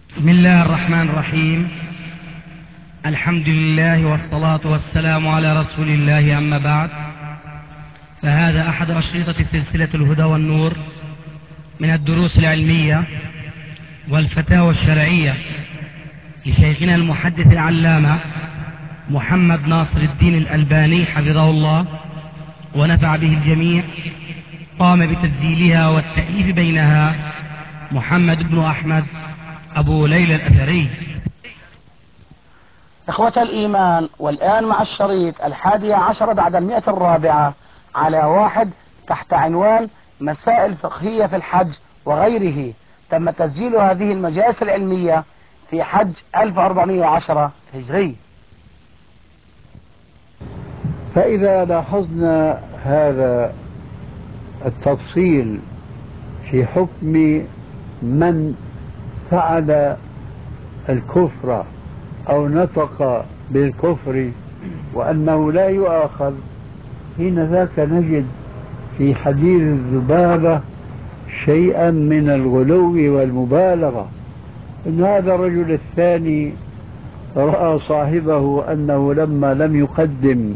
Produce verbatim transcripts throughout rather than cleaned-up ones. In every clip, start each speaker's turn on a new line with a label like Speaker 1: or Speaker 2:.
Speaker 1: بسم الله الرحمن الرحيم. الحمد لله والصلاة والسلام على رسول الله، أما بعد، فهذا أحد أشرطة سلسلة الهدى والنور من الدروس العلمية والفتاوى الشرعية لشيخنا المحدث العلامة محمد ناصر الدين الألباني حفظه الله ونفع به الجميع. قام بتسجيلها والتأليف بينها محمد بن أحمد أبو ليلى الأثري.
Speaker 2: إخوة الإيمان، والآن مع الشريط الحادي عشر بعد المئة الرابعة على واحد تحت عنوان مسائل فقهية في الحج وغيره. تم تسجيل هذه المجالس العلمية في حج ألف وأربعمئة وعشرة هجري.
Speaker 3: فإذا لاحظنا هذا التفصيل في حكم من فعل الكفر أو نطق بالكفر وأنه لا يؤاخذ، حين ذاك نجد في حديث الذبابة شيئا من الغلو والمبالغة. إن هذا الرجل الثاني رأى صاحبه أنه لما لم يقدم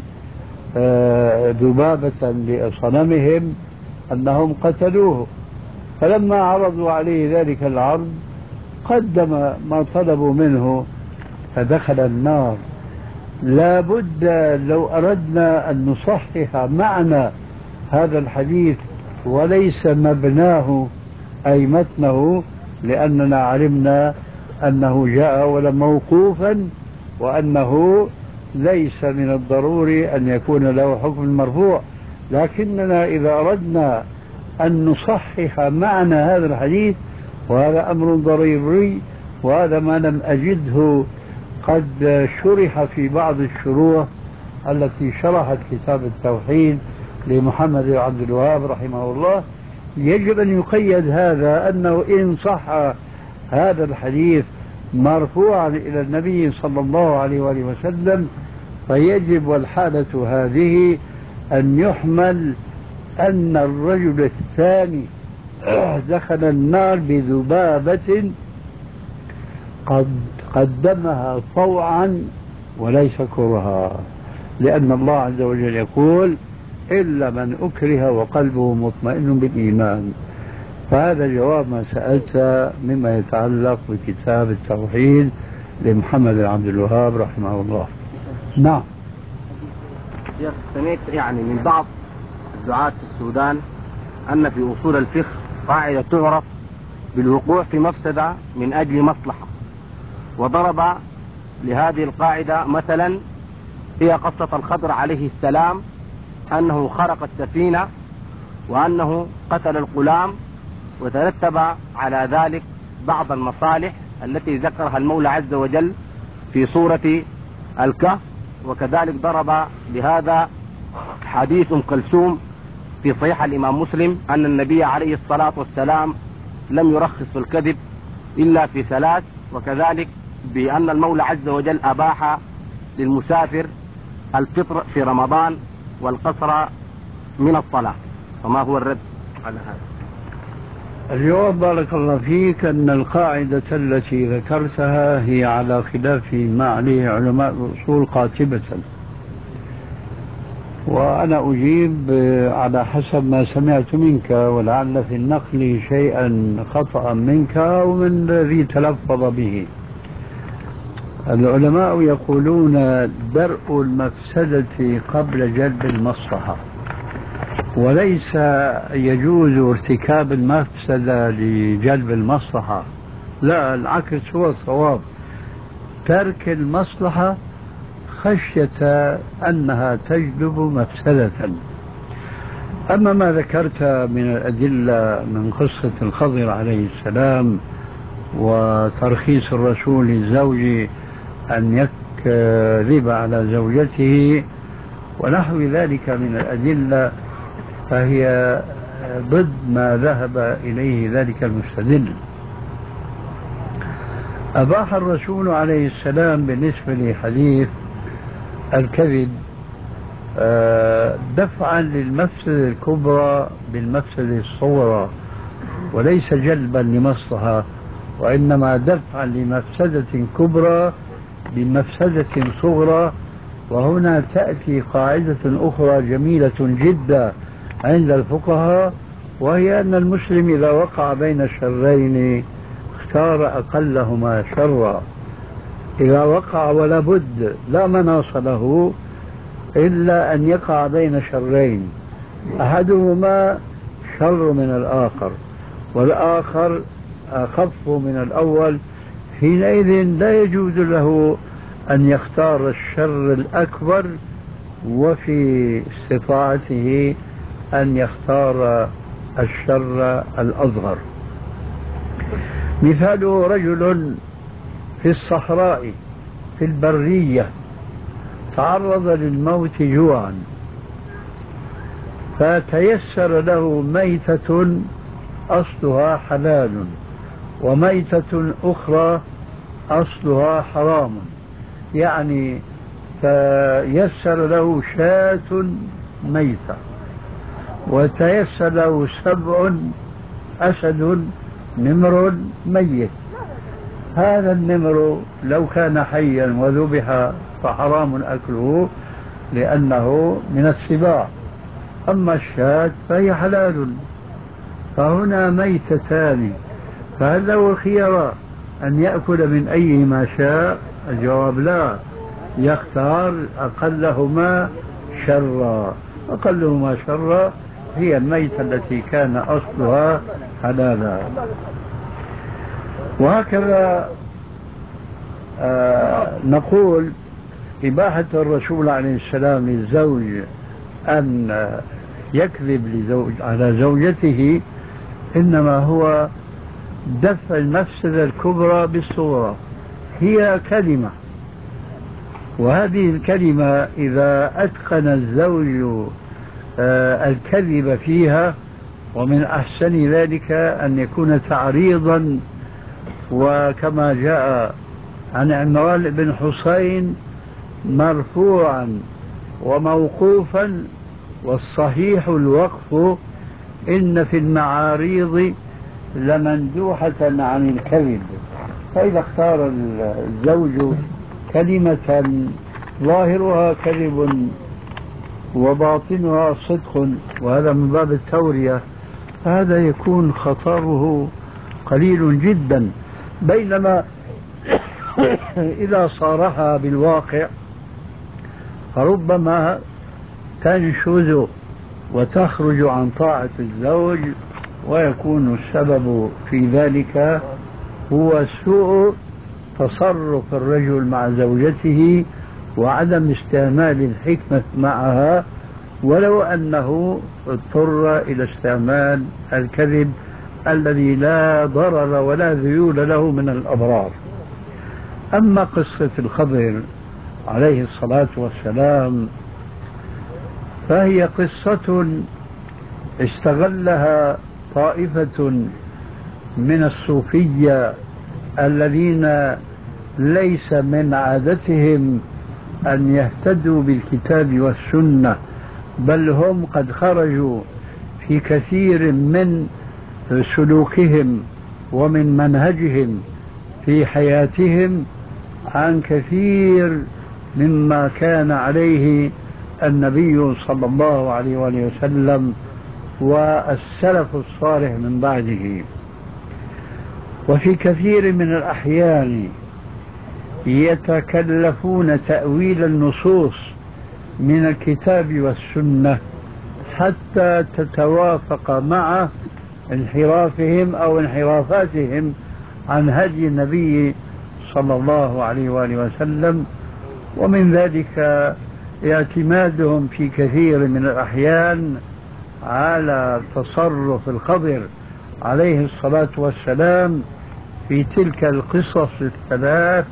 Speaker 3: ذبابة لصنمهم أنهم قتلوه، فلما عرضوا عليه ذلك العرض قدم ما طلبوا منه فدخل النار. لا بد لو أردنا أن نصحح معنى هذا الحديث وليس مبناه أي متنه، لأننا علمنا أنه جاء ولا موقوفا، وأنه ليس من الضروري أن يكون له حكم مرفوع. لكننا إذا أردنا أن نصحح معنى هذا الحديث، وهذا أمر ضروري، وهذا ما لم أجده قد شرح في بعض الشروح التي شرحت كتاب التوحيد لمحمد بن عبد الوهاب رحمه الله، يجب أن يقيد هذا أنه إن صح هذا الحديث مرفوعا إلى النبي صلى الله عليه وآله وسلم، فيجب والحالة هذه أن يحمل أن الرجل الثاني دخل النار بذبابة قد قدمها طوعا وليس كرها، لأن الله عز وجل يقول إلا من أكره وقلبه مطمئن بالإيمان. فهذا جواب ما سألت مما يتعلق بكتاب التوحيد لمحمد بن عبد الوهاب رحمه الله. نعم.
Speaker 2: شيخ، سمعت يعني من بعض الدعاة في السودان أن في أصول الفقه قاعدة تعرف بالوقوع في مفسدة من أجل مصلحة، وضرب لهذه القاعدة مثلا هي قصة الخضر عليه السلام، أنه خرق السفينة وأنه قتل الغلام، وترتب على ذلك بعض المصالح التي ذكرها المولى عز وجل في سورة الكهف. وكذلك ضرب بهذا حديث أم كلثوم في صحيح الإمام مسلم أن النبي عليه الصلاة والسلام لم يرخص في الكذب إلا في ثلاث، وكذلك بأن المولى عز وجل أباح للمسافر الفطر في رمضان والقصر من الصلاة. فما هو الرد على هذا؟
Speaker 3: الجواب بارك الله فيك أن القاعدة التي ذكرتها هي على خلاف ما عليه علماء الأصول قاطبة، وأنا أجيب على حسب ما سمعت منك، ولعل في النقل شيئا خطأ منك أو من الذي تلفظ به. العلماء يقولون درء المفسدة قبل جلب المصلحة، وليس يجوز ارتكاب المفسدة لجلب المصلحة، لا، العكس هو الصواب، ترك المصلحة خشية أنها تجلب مفسدة. أما ما ذكرت من الأدلة من قصة الخضر عليه السلام وترخيص الرسول للزوج أن يكذب على زوجته ونحو ذلك من الأدلة، فهي ضد ما ذهب إليه ذلك المستدل. أباح الرسول عليه السلام بالنسبة لحديث الكذب دفعا للمفسدة الكبرى بالمفسدة الصغرى، وليس جلبا لمصلحة. وإنما دفعا لمفسدة كبرى بمفسدة صغرى. وهنا تأتي قاعدة أخرى جميلة جدا عند الفقهاء، وهي أن المسلم إذا وقع بين الشرين اختار أقلهما شرا. إذا وقع ولا بد لا مناص له إلا أن يقع بين شرين، أحدهما شر من الآخر والآخر أخف من الأول، حينئذ لا يجوز له أن يختار الشر الأكبر، وفي استطاعته أن يختار الشر الأصغر. مثاله رجل في الصحراء في البرية تعرض للموت جوعا، فتيسر له ميتة أصلها حلال وميتة أخرى أصلها حرام، يعني فيسر له شاة ميتة وتيسر له سبع أسد نمر ميت. هذا النمر لو كان حيا وذبح فحرام أكله لأنه من السباع، أما الشاة فهي حلال. فهنا ميتتان، فهل له الخيار أن يأكل من أيهما شاء؟ الجواب لا، يختار أقلهما شرا. أقلهما شرا هي الميتة التي كان أصلها حلالا. وهكذا آه نقول إباحة الرسول عليه السلام للزوج أن يكذب لزوج على زوجته إنما هو دفع المفسدة الكبرى بالصغرى. هي كلمة، وهذه الكلمة إذا أتقن الزوج آه الكذب فيها، ومن أحسن ذلك أن يكون تعريضا، وكما جاء عن عمران بن حسين مرفوعا وموقوفا، والصحيح الوقف، إن في المعاريض لمندوحة عن الكذب. فإذا اختار الزوج كلمة ظاهرها كذب وباطنها صدق، وهذا من باب التورية، هذا يكون خطره قليل جدا. بينما إذا صارحها بالواقع فربما تنشز وتخرج عن طاعة الزوج، ويكون السبب في ذلك هو سوء تصرف الرجل مع زوجته وعدم استعمال الحكمة معها، ولو أنه اضطر إلى استعمال الكذب الذي لا ضرر ولا ذيول له من الأضرار. أما قصة الخضر عليه الصلاة والسلام فهي قصة استغلها طائفة من الصوفية الذين ليس من عادتهم أن يهتدوا بالكتاب والسنة، بل هم قد خرجوا في كثير من سلوكهم ومن منهجهم في حياتهم عن كثير مما كان عليه النبي صلى الله عليه وآله وسلم والسلف الصالح من بعده. وفي كثير من الأحيان يتكلفون تأويل النصوص من الكتاب والسنة حتى تتوافق مع انحرافهم أو انحرافاتهم عن هدي النبي صلى الله عليه وآله وسلم. ومن ذلك اعتمادهم في كثير من الأحيان على تصرف الخضر عليه الصلاة والسلام في تلك القصص الثلاث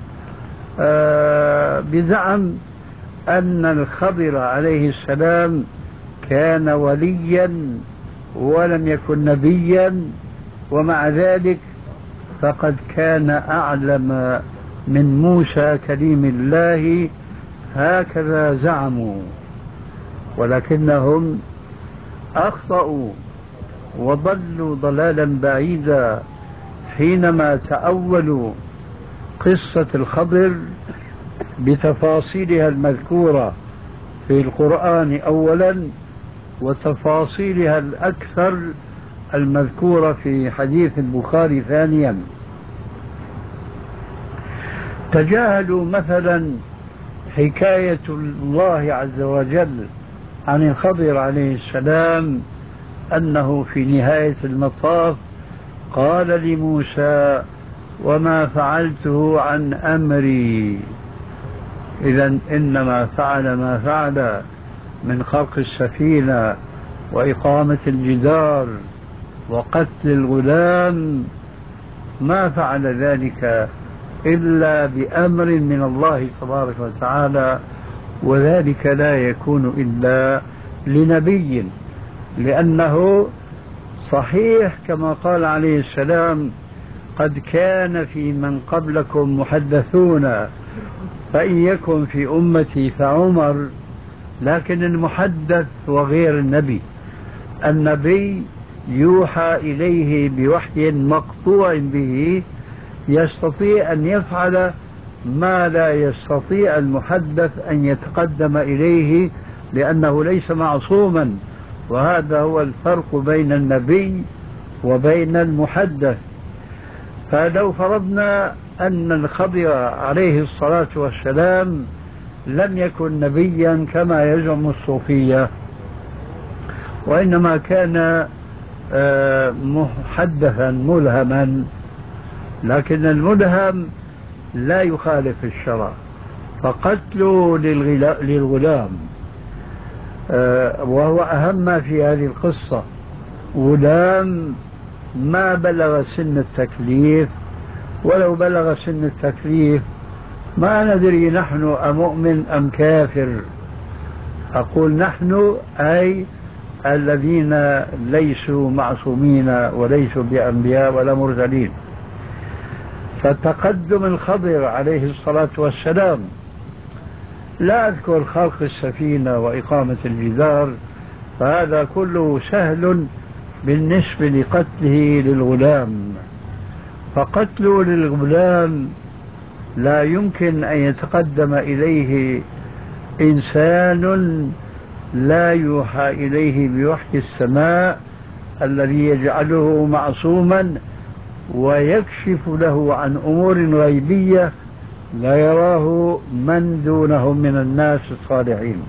Speaker 3: بزعم أن الخضر عليه السلام كان وليا ولم يكن نبيا، ومع ذلك فقد كان أعلم من موسى كليم الله، هكذا زعموا، ولكنهم أخطأوا وضلوا ضلالا بعيدا حينما تأولوا قصة الخضر بتفاصيلها المذكورة في القرآن أولا، وتفاصيلها الأكثر المذكورة في حديث البخاري ثانيا، تجاهلوا مثلا حكاية الله عز وجل عن الخضر عليه السلام أنه في نهاية المطاف قال لموسى: وما فعلته عن أمري. إذن إنما فعل ما فعل من خلق السفينة وإقامة الجدار وقتل الغلام، ما فعل ذلك إلا بأمر من الله تبارك وتعالى، وذلك لا يكون إلا لنبي، لأنه صحيح كما قال عليه السلام: قد كان في من قبلكم محدثون فإن يكن في أمتي فعمر. لكن المحدث وغير النبي، النبي يوحى إليه بوحي مقطوع به، يستطيع أن يفعل ما لا يستطيع المحدث أن يتقدم إليه، لأنه ليس معصوما. وهذا هو الفرق بين النبي وبين المحدث. فلو فرضنا أن الخضر عليه الصلاة والسلام لم يكن نبيا كما يزعم الصوفية، وإنما كان محدثا ملهما، لكن الملهم لا يخالف الشرع، فقتله للغلام وهو أهم ما في هذه القصة. غلام ما بلغ سن التكليف، ولو بلغ سن التكليف ما ندري نحن أمؤمن أم كافر. أقول نحن أي الذين ليسوا معصومين وليسوا بأنبياء ولا مرسلين. فتقدم الخضر عليه الصلاة والسلام، لا أذكر خلق السفينة وإقامة الجدار، فهذا كله سهل بالنسبة لقتله للغلام. فقتله للغلام لا يمكن أن يتقدم إليه إنسان لا يوحى إليه بوحي السماء الذي يجعله معصوما ويكشف له عن أمور غيبية لا يراه من دونهم من الناس الصالحين.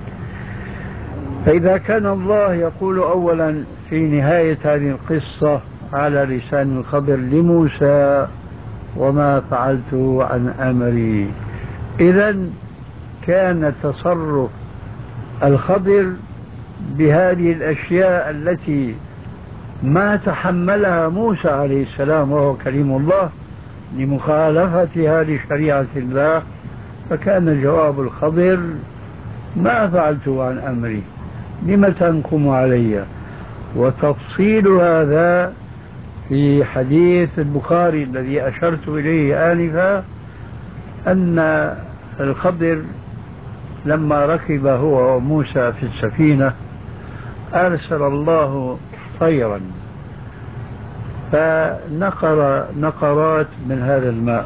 Speaker 3: فإذا كان الله يقول أولا في نهاية هذه القصة على لسان الخضر لموسى: وما فعلته عن أمري، إذن كان تصرف الخضر بهذه الأشياء التي ما تحملها موسى عليه السلام وهو كليم الله لمخالفتها لشريعة الله، فكان جواب الخضر: ما فعلته عن أمري، لم تنقم علي. وتفصيل هذا في حديث البخاري الذي أشرت إليه آنفا، أن الخضر لما ركب هو وموسى في السفينة أرسل الله طيرا فنقر نقرات من هذا الماء،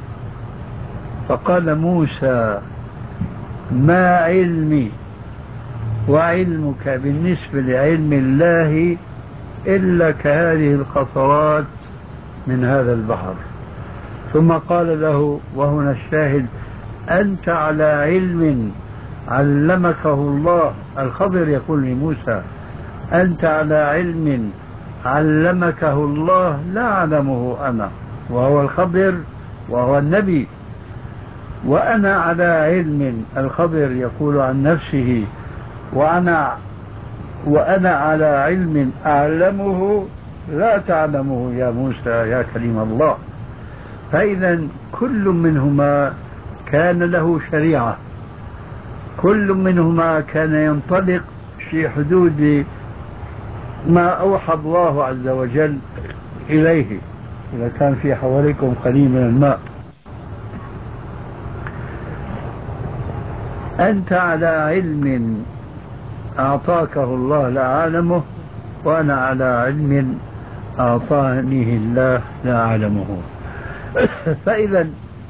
Speaker 3: فقال موسى: ما علمي وعلمك بالنسبة لعلم الله إلا كهذه القطرات من هذا البحر. ثم قال له، وهنا الشاهد: أنت على علم علمكه الله. الخضر يقول لموسى: أنت على علم علمكه الله لا أعلمه أنا، وهو الخضر وهو النبي. وأنا على علم، الخضر يقول عن نفسه: وأنا وأنا على علم أعلمه لا تعلمه يا موسى يا كليم الله. فإذا كل منهما كان له شريعة، كل منهما كان ينطلق في حدود ما أوحى الله عز وجل إليه. إذا كان في حواليكم قليل من الماء. أنت على علم أعطاكه الله لا أعلمه، وأنا على علم أعطانيه الله لا أعلمه. فإذا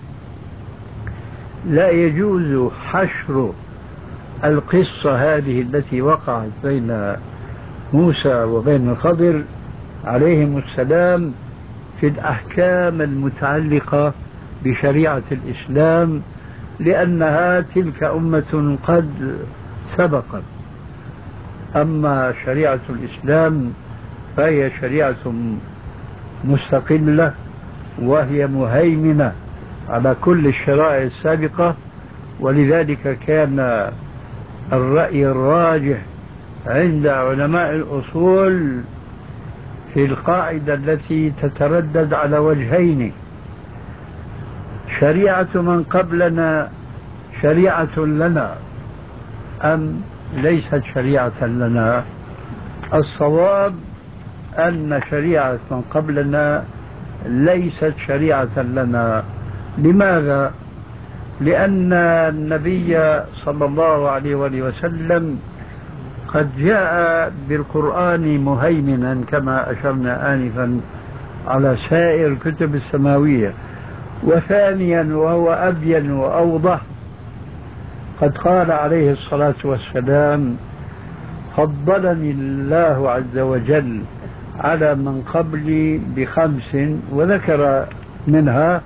Speaker 3: لا يجوز حشر القصة هذه التي وقعت بين موسى وبين الخضر عليهم السلام في الأحكام المتعلقة بشريعة الإسلام، لأنها تلك أمة قد سبقت. أما شريعة الإسلام فهي شريعة مستقلة، وهي مهيمنة على كل الشرائع السابقة، ولذلك كان الرأي الراجح عند علماء الأصول في القاعدة التي تتردد على وجهين: شريعة من قبلنا شريعة لنا أم ليست شريعة لنا؟ الصواب أن شريعة من قبلنا ليست شريعة لنا. لماذا؟ لأن النبي صلى الله عليه وآله وسلم قد جاء بالقرآن مهيمنا كما أشرنا آنفا على سائر الكتب السماوية. وثانيا وهو أبين وأوضح، قد قال عليه الصلاة والسلام: فضلني الله عز وجل على من قبلي بخمس، وذكر منها: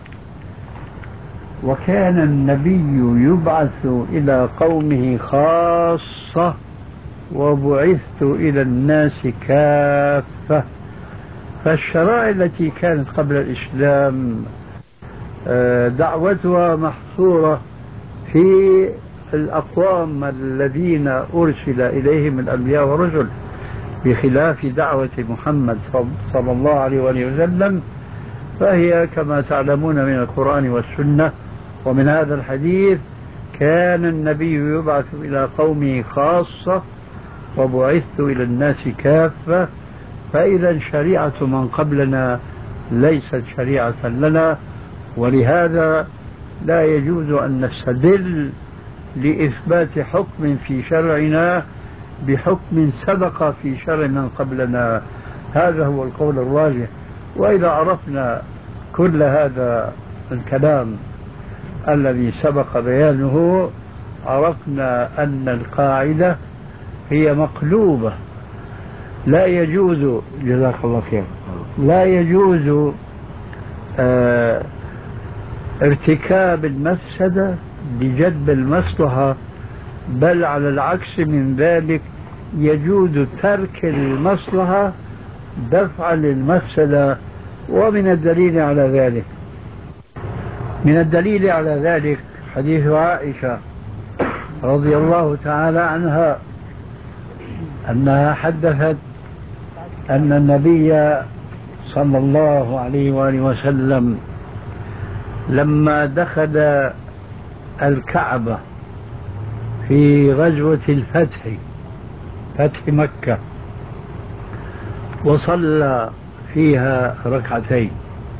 Speaker 3: وكان النبي يبعث إلى قومه خاصة وبعثت إلى الناس كافة. فالشرائع التي كانت قبل الإسلام دعوتها محصورة في الأقوام الذين أرسل إليهم الأنبياء والرسل، بخلاف دعوة محمد صلى الله عليه وسلم، فهي كما تعلمون من القرآن والسنة ومن هذا الحديث: كان النبي يبعث إلى قومه خاصة وبعثت إلى الناس كافة. فإذا شريعة من قبلنا ليست شريعة لنا، ولهذا لا يجوز أن نستدل لإثبات حكم في شرعنا بحكم سبق في شرع من قبلنا. هذا هو القول الراجح. وإذا عرفنا كل هذا الكلام الذي سبق بيانه، عرفنا أن القاعدة هي مقلوبة. لا يجوز، جزاك الله خير، لا يجوز آه ارتكاب المفسدة لجلب المصلحة، بل على العكس من ذلك يجوز ترك المصلحة دفعا للمفسدة. ومن الدليل على ذلك من الدليل على ذلك حديث عائشة رضي الله تعالى عنها أنها حدثت أن النبي صلى الله عليه وآله وسلم لما دخل الكعبة في غزوة الفتح، فتح مكة، وصلى فيها ركعتين،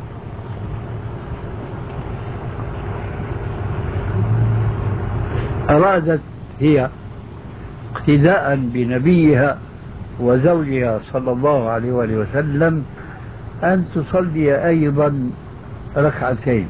Speaker 3: أرادت هي اقتداء بنبيها وزوجها صلى الله عليه وآله وسلم أن تصلي أيضا ركعتين،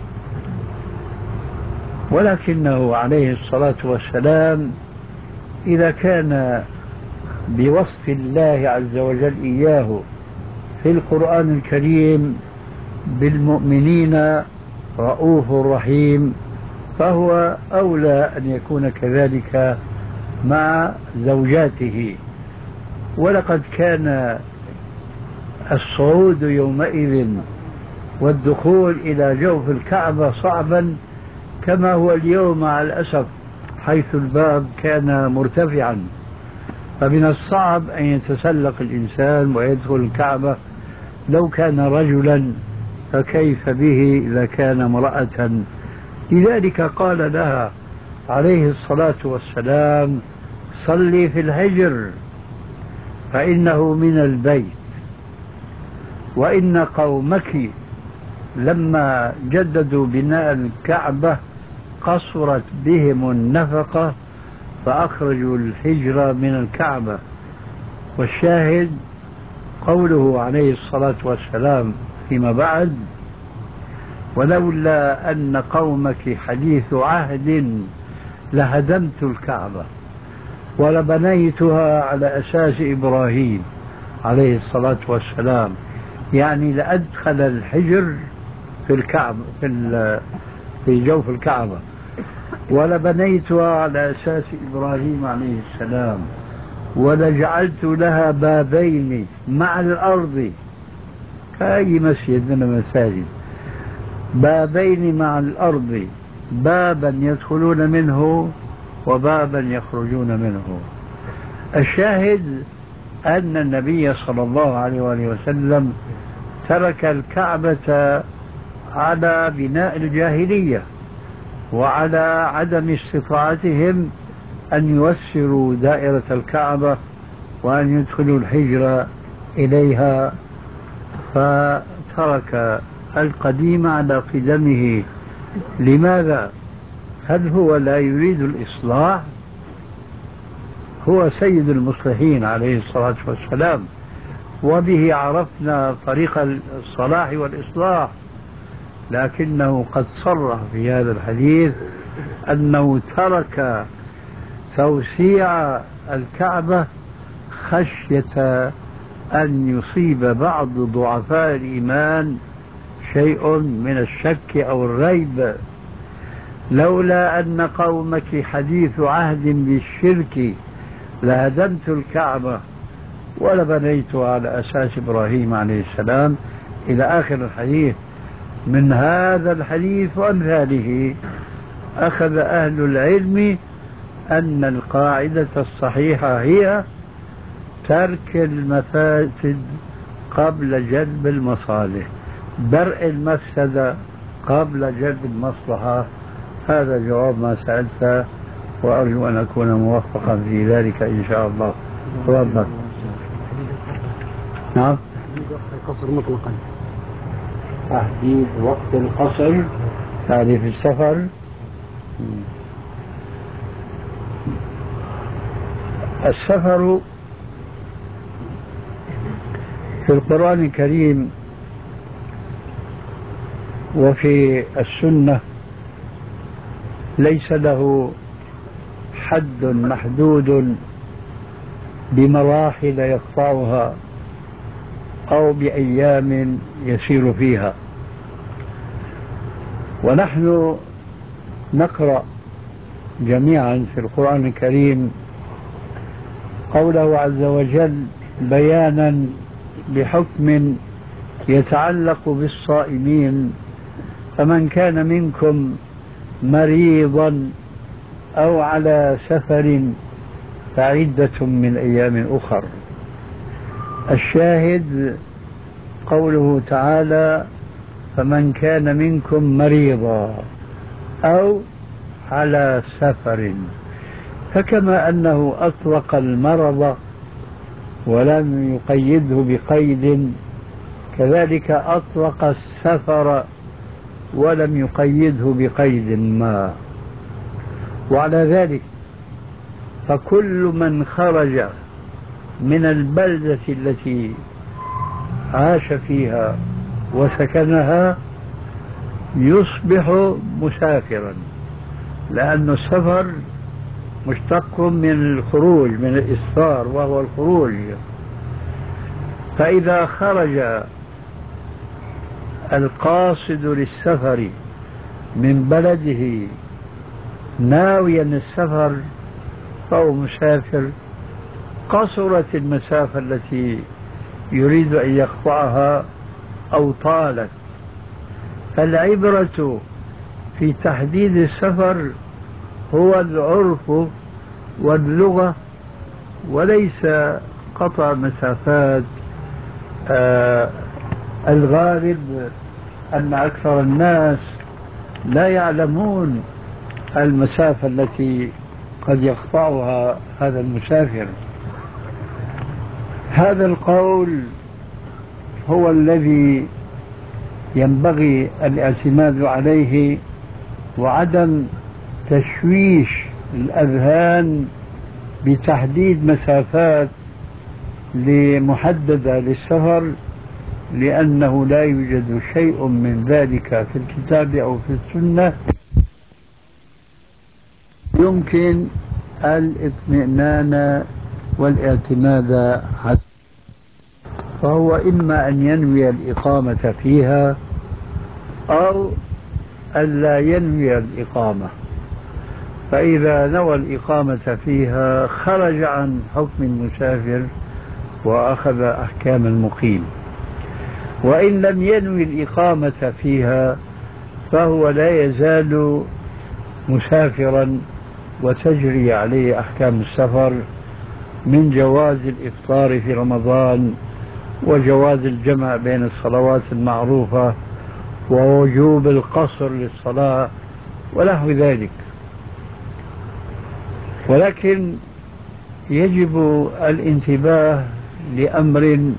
Speaker 3: ولكنه عليه الصلاة والسلام إذا كان بوصف الله عز وجل إياه في القرآن الكريم بالمؤمنين رؤوف رحيم، فهو أولى أن يكون كذلك مع زوجاته. ولقد كان الصعود يومئذ والدخول إلى جوف الكعبة صعبا كما هو اليوم مع الأسف، حيث الباب كان مرتفعا، فمن الصعب أن يتسلق الإنسان ويدخل الكعبة لو كان رجلا، فكيف به إذا كان امرأة؟ لذلك قال لها عليه الصلاة والسلام: صلي في الحجر فإنه من البيت. وإن قومك لما جددوا بناء الكعبة قصرت بهم النفقة فأخرجوا الحجر من الكعبة. والشاهد قوله عليه الصلاة والسلام فيما بعد: ولولا أن قومك حديث عهد لهدمت الكعبة ولبنيتها على أساس إبراهيم عليه الصلاة والسلام، يعني لأدخل الحجر في الكعبة في, في جوف الكعبة، ولبنيتها على أساس إبراهيم عليه السلام، ولجعلت لها بابين مع الأرض كأي مسجد من المساجد، بابين مع الأرض، بابا يدخلون منه وبابا يخرجون منه. الشاهد أن النبي صلى الله عليه وآله وسلم ترك الكعبة على بناء الجاهلية وعلى عدم استطاعتهم أن يوسروا دائرة الكعبة وأن يدخلوا الحجر إليها، فترك القديم على قدمه. لماذا؟ هل هو لا يريد الإصلاح؟ هو سيد المصلحين عليه الصلاة والسلام، وبه عرفنا طريق الصلاح والإصلاح، لكنه قد صرح في هذا الحديث أنه ترك توسيع الكعبة خشية أن يصيب بعض ضعفاء الإيمان شيء من الشك أو الريب. لولا أن قومك حديث عهد بالشرك لهدمت الكعبة ولبنيتها على أساس إبراهيم عليه السلام، إلى آخر الحديث. من هذا الحديث وأمثاله أخذ أهل العلم أن القاعدة الصحيحة هي ترك المفاسد قبل جلب المصالح، درء المفسدة قبل جلب المصلحة. هذا جواب ما سألت، وأرجو أن أكون موفقا في ذلك إن شاء الله. تفضل. نعم.
Speaker 1: القصر مطلقا.
Speaker 3: تحديد وقت القصر، تعريف السفر. السفر في القرآن الكريم وفي السنة ليس له حد محدود بمراحل يقطعها أو بأيام يسير فيها. ونحن نقرأ جميعا في القرآن الكريم قوله عز وجل بيانا لحكم يتعلق بالصائمين: فمن كان منكم مريضا أو على سفر فعدة من أيام أخر. الشاهد قوله تعالى: فمن كان منكم مريضا أو على سفر، فكما أنه أطلق المرض ولم يقيده بقيد، كذلك أطلق السفر ولم يقيده بقيد ما. وعلى ذلك فكل من خرج من البلدة التي عاش فيها وسكنها يصبح مسافرا، لأن السفر مشتق من الخروج، من الإسفار وهو الخروج. فإذا خرج القاصد للسفر من بلده ناويا السفر فهو مسافر، قصرت المسافة التي يريد أن يقطعها أو طالت. فالعبرة في تحديد السفر هو العرف واللغة، وليس قطع مسافات. آه الغالب أن أكثر الناس لا يعلمون المسافة التي قد يقطعها هذا المسافر. هذا القول هو الذي ينبغي الاعتماد عليه، وعدم تشويش الأذهان بتحديد مسافات لمحددة للسفر، لأنه لا يوجد شيء من ذلك في الكتاب أو في السنة يمكن الاطمئنان والاعتماد عليه، فهو إما أن ينوي الإقامة فيها أو ألا ينوي الإقامة. فإذا نوى الإقامة فيها خرج عن حكم المسافر وأخذ أحكام المقيم، وإن لم ينوي الإقامة فيها فهو لا يزال مسافرا وتجري عليه أحكام السفر من جواز الإفطار في رمضان وجواز الجمع بين الصلوات المعروفة ووجوب القصر للصلاة ونحو ذلك. ولكن يجب الانتباه لأمر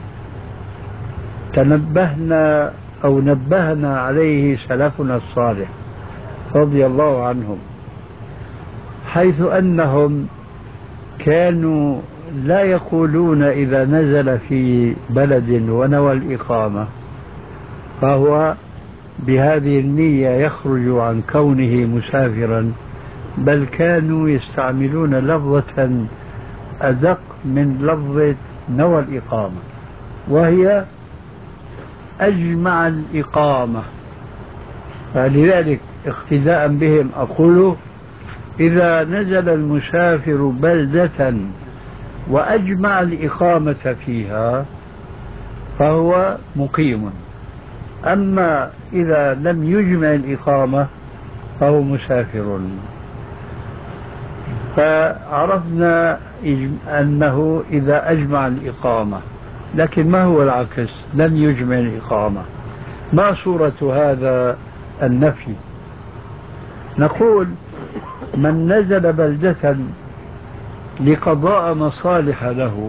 Speaker 3: تنبهنا أو نبهنا عليه سلفنا الصالح رضي الله عنهم، حيث أنهم كانوا لا يقولون إذا نزل في بلد ونوى الإقامة فهو بهذه النية يخرج عن كونه مسافرا، بل كانوا يستعملون لفظة أدق من لفظة نوى الإقامة، وهي أجمع الإقامة. فلذلك اقتداء بهم أقول إذا نزل المسافر بلدة وأجمع الإقامة فيها فهو مقيم، أما إذا لم يجمع الإقامة فهو مسافر. فعرفنا أنه إذا أجمع الإقامة، لكن ما هو العكس؟ لم يجمع الإقامة. ما صورة هذا النفي؟ نقول من نزل بلدة لقضاء مصالح له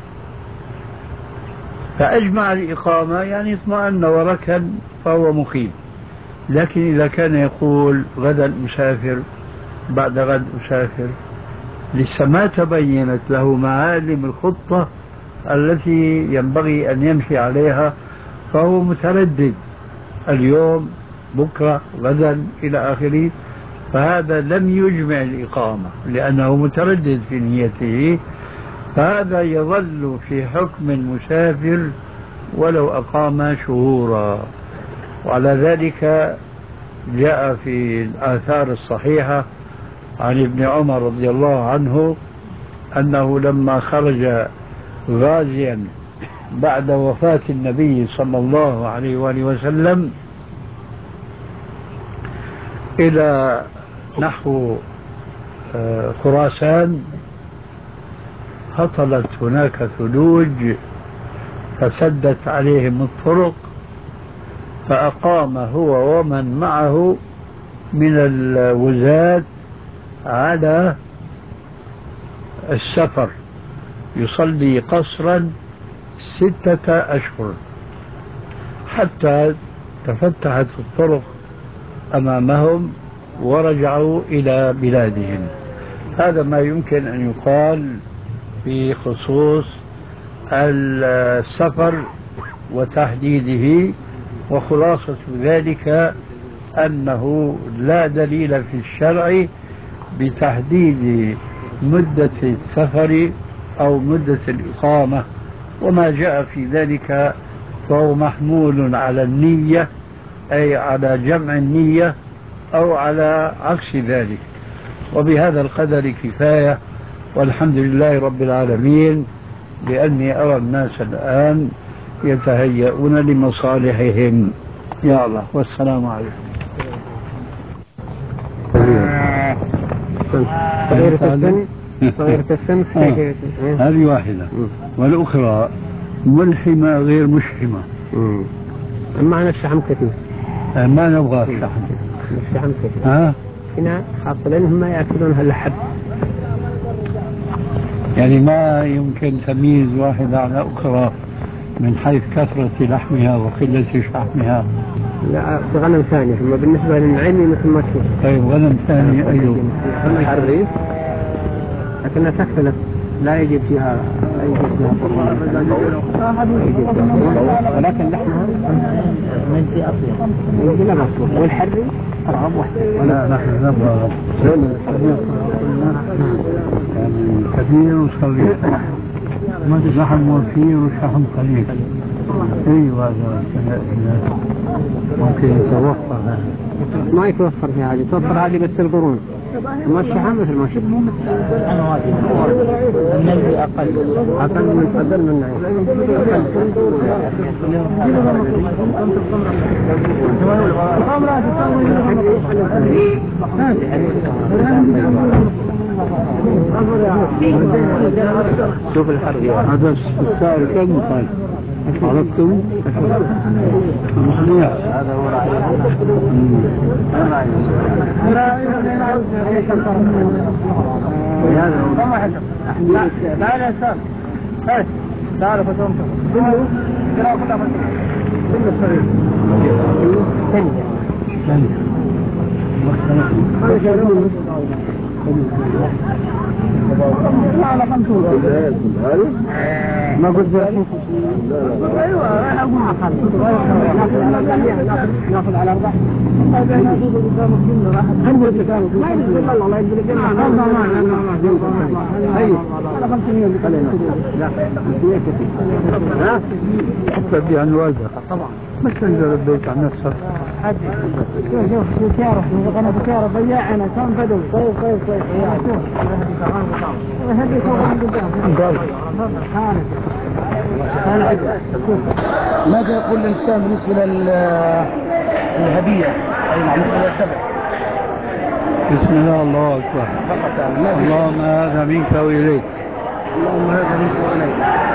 Speaker 3: فأجمع الإقامة يعني اطمأن وركن فهو مقيم. لكن إذا كان يقول غدا أسافر بعد غد أسافر لسه ما تبينت له معالم الخطة التي ينبغي أن يمشي عليها، فهو متردد اليوم بكرة غدا إلى آخره، فهذا لم يجمع الإقامة لأنه متردد في نيته، فهذا يظل في حكم المسافر ولو أقام شهورا. وعلى ذلك جاء في الآثار الصحيحة عن ابن عمر رضي الله عنه أنه لما خرج غازيا بعد وفاة النبي صلى الله عليه وآله وسلم إلى نحو خراسان هطلت هناك ثلوج فسدت عليهم الطرق، فأقام هو ومن معه من الوزاة على السفر يصلي قصرا ستة أشهر حتى تفتحت الطرق أمامهم ورجعوا إلى بلادهم. هذا ما يمكن أن يقال في خصوص السفر وتحديده، وخلاصة ذلك أنه لا دليل في الشرع بتحديد مدة السفر أو مدة الإقامة، وما جاء في ذلك فهو محمول على النية، أي على جمع النية أو على عكس ذلك. وبهذا القدر كفاية، والحمد لله رب العالمين، لأني أرى الناس الآن يتهيئون لمصالحهم. يا الله، والسلام عليكم.
Speaker 1: صغيرة السن صغيرة السن
Speaker 3: هذه واحدة، والأخرى ملحمة غير مشحمة.
Speaker 1: معنى الشحم كثير،
Speaker 3: ما نبغى الشحم.
Speaker 1: الشحم كثير
Speaker 3: ها
Speaker 1: هنا حاصلين هم يأكلونها اللحم،
Speaker 3: يعني ما يمكن تمييز واحدة على أخرى من حيث كثرة لحمها وقلة شحمها.
Speaker 1: لا في غنم ثاني، ثم بالنسبة للنعيمي مثل ما تشوف.
Speaker 3: طيب غنم ثاني أيوه
Speaker 1: الحريف لكنها تختلف لا يجب فيها لا يجب فيها قربان، ولكن لحمها مجدي أطيب يجي لا مطلوب، والحري أرغب وحده.
Speaker 3: لا نحن نبغى يعني كبير وصغير، لحم وفير وشحم قليل. ايوه هذا ممكن يتوفر هذا.
Speaker 1: ما يتوفر في هذه، يتوفر هذه بس القرون، ما الشحم مثل ما شفت. النجدي أقل أقل من أقل من
Speaker 2: شوف الحرب
Speaker 3: هذا السائل كم قال عرفتم؟
Speaker 2: هذا هو رأيه. لا تعال يا استاذ، تعال فتوم سنو كلها كلها فتوم سنو الصغير ثانية على خمسون ما قلت ايوه راح اقول ناخذ على اربع ما يقول الله الله يقول لك ايوه على خمسمية لا خمسمية كثير ها
Speaker 3: حتى عن والدها
Speaker 1: طبعا
Speaker 3: بس تنزل البيت عن نفسك.
Speaker 1: شوف شوف سيارة أنا بسيارة بياع أنا كان بدل طيب طيب طيب هدي شغل قدام
Speaker 2: ماذا يقول الإنسان بالنسبة للهدية أي بالنسبة للتبع؟
Speaker 3: بسم الله الله أكبر. اللهم هذا منك وإليك.
Speaker 2: اللهم هذا منك وإليك.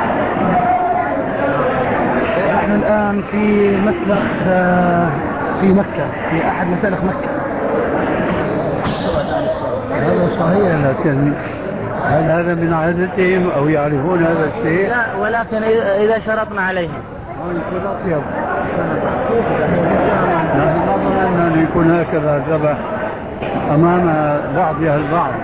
Speaker 2: نحن الآن في مسلخ في مكة، في أحد مسالخ مكة.
Speaker 3: هذا صحيح، لكن هل هذا من عادتهم أو يعرفون هذا الشيء؟
Speaker 2: لا، ولكن إذا شرطنا عليهم
Speaker 3: نحن نظن أن يكون هكذا ذبح أمام بعضها البعض،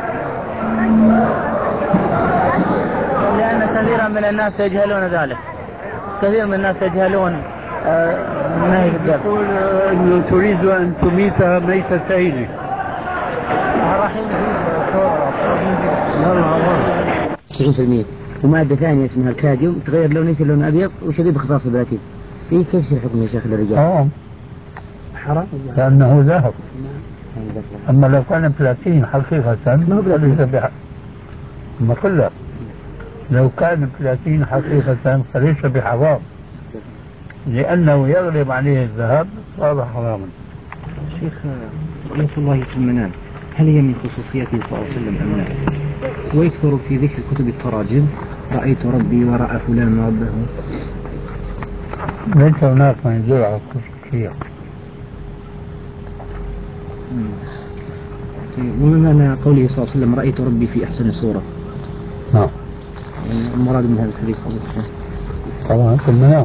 Speaker 2: لأن كثيرا من الناس يجهلون ذلك. كثير من الناس يجهلون نهي الذبح.
Speaker 3: يقول أنه تريد أن تميتها ميتتين.
Speaker 1: تسعين بالمئة ومادة ثانية اسمها الكاديوم تغير لونه يصير لون أبيض وشديد بخصاص البلاتين. في كيف الحكم يا شيخ للرجال؟
Speaker 3: حرام،
Speaker 1: حرام
Speaker 3: لأنه ذهب. أما لو كان بلاتين حقيقة فليس بحق. أما كلها لو كان بلاتين حقيقة فليس بحرام، لأنه يغلب عليه الذهب صار حراما.
Speaker 1: شيخ رؤية الله في المنام هل هي من خصوصياته صلى الله عليه وسلم أم لا؟ ويكثر في ذكر كتب التراجم رأيت ربي ورأى فلان ربه.
Speaker 3: ليس هناك من يدل على الخصوصية.
Speaker 1: وما معنى قوله صلى الله عليه وسلم رأيت ربي في أحسن صورة؟
Speaker 3: نعم.
Speaker 1: المراد من هذا الحديث
Speaker 3: طبعا في المنام.